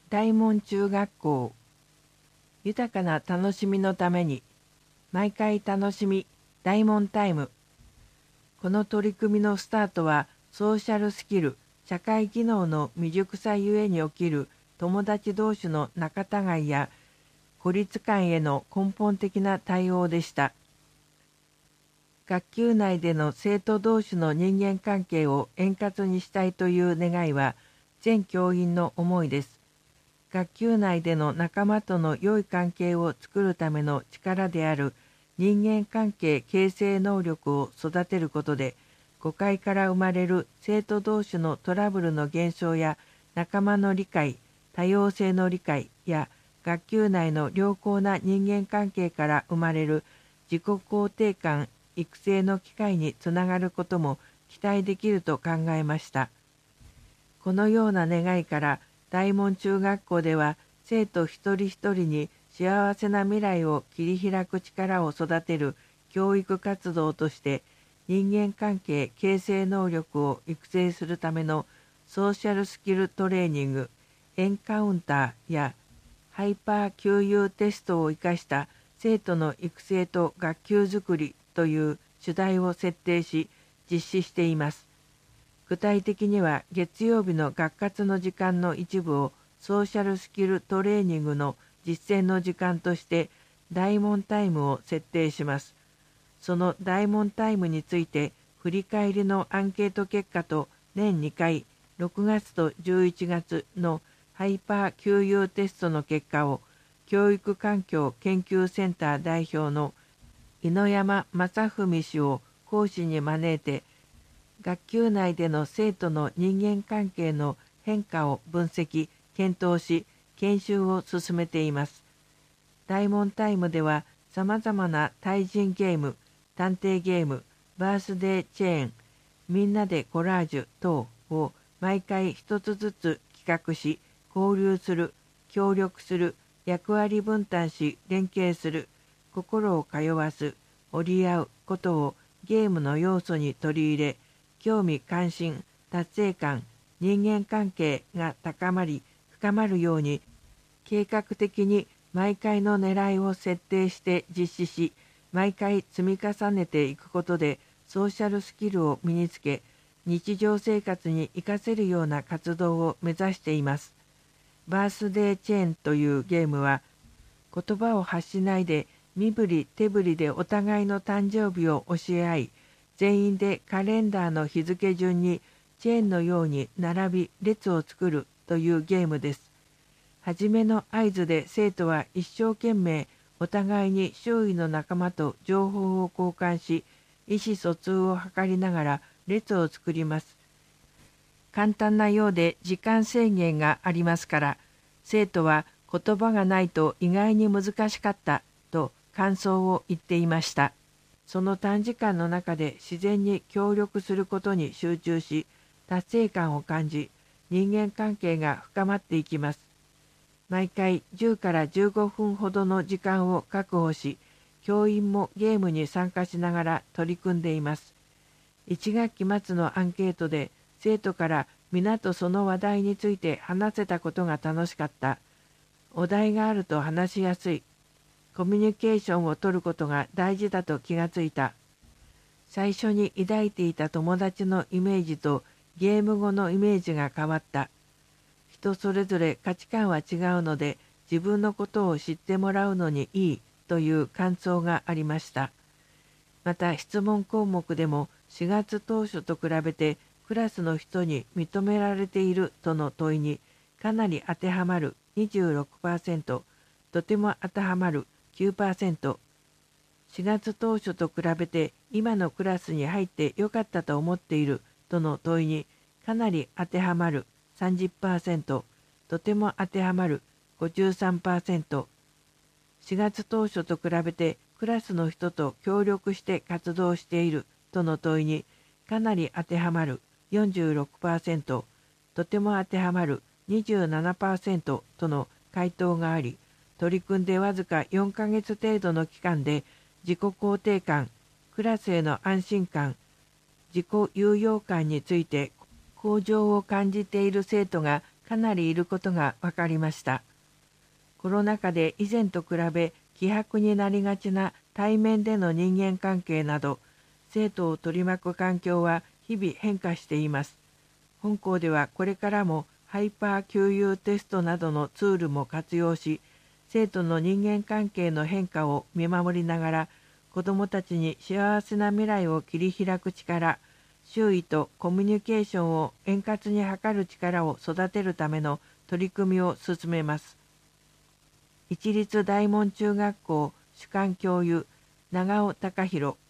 大門中学校。豊かな楽しみのために、毎回楽しみ、大門タイム。この取り組みのスタートは、ソーシャルスキル、社会技能の未熟さゆえに起きる友達同士の仲違いや孤立感への根本的な対応でした。学級内での生徒同士の人間関係を円滑にしたいという願いは全教員の思いです。学級内での仲間との良い関係を作るための力である人間関係形成能力を育てることで、誤解から生まれる生徒同士のトラブルの減少や仲間の理解、多様性の理解や学級内の良好な人間関係から生まれる自己肯定感育成の機会につながることも期待できると考えました。このような願いから大門中学校では生徒一人一人に幸せな未来を切り開く力を育てる教育活動として人間関係形成能力を育成するためのソーシャルスキルトレーニング、エンカウンターやハイパー QU テストを生かした生徒の育成と学級づくりという主題を設定し実施しています。具体的には月曜日の学活の時間の一部をソーシャルスキルトレーニングの実践の時間として大門タイムを設定します。その大門タイムについて振り返りのアンケート結果と年2回6月と11月のハイパー QU テストの結果を教育環境研究センター代表の井野山正文氏を講師に招いて学級内での生徒の人間関係の変化を分析・検討し研修を進めています。大門タイムではさまざまな対人ゲーム、探偵ゲーム、バースデーチェーン、みんなでコラージュ等を毎回一つずつ企画し、交流する、協力する、役割分担し連携する、心を通わす、折り合うことをゲームの要素に取り入れ、興味関心、達成感、人間関係が高まり深まるように計画的に毎回の狙いを設定して実施し、毎回積み重ねていくことでソーシャルスキルを身につけ、日常生活に活かせるような活動を目指しています。バースデーチェーンというゲームは、言葉を発しないで身振り手振りでお互いの誕生日を教え合い、全員でカレンダーの日付順にチェーンのように並び列を作るというゲームです。はじめの合図で生徒は一生懸命お互いに周囲の仲間と情報を交換し、意思疎通を図りながら列を作ります。簡単なようで時間制限がありますから、生徒は言葉がないと意外に難しかったと感想を言っていました。その短時間の中で自然に協力することに集中し、達成感を感じ、人間関係が深まっていきます。毎回10から15分ほどの時間を確保し、教員もゲームに参加しながら取り組んでいます。1学期末のアンケートで生徒から皆とその話題について話せたことが楽しかった。お題があると話しやすい。コミュニケーションを取ることが大事だと気がついた。最初に抱いていた友達のイメージとゲーム後のイメージが変わった。人それぞれ価値観は違うので自分のことを知ってもらうのにいいという感想がありました。また質問項目でも4月当初と比べてクラスの人に認められているとの問いにかなり当てはまる 26%、とても当てはまる 9%、4月当初と比べて今のクラスに入ってよかったと思っているとの問いにかなり当てはまる 30%、とても当てはまる 53%、4月当初と比べてクラスの人と協力して活動しているとの問いにかなり当てはまる 46%、とても当てはまる 27% との回答があり、取り組んでわずか4ヶ月程度の期間で自己肯定感、クラスへの安心感、自己有用感について向上を感じている生徒がかなりいることが分かりました。コロナ禍で以前と比べ希薄になりがちな対面での人間関係など、生徒を取り巻く環境は日々変化しています。本校ではこれからもハイパー給油テストなどのツールも活用し、生徒の人間関係の変化を見守りながら、子どもたちに幸せな未来を切り開く力、周囲とコミュニケーションを円滑に図る力を育てるための取り組みを進めます。市立大門中学校主幹教諭長尾隆弘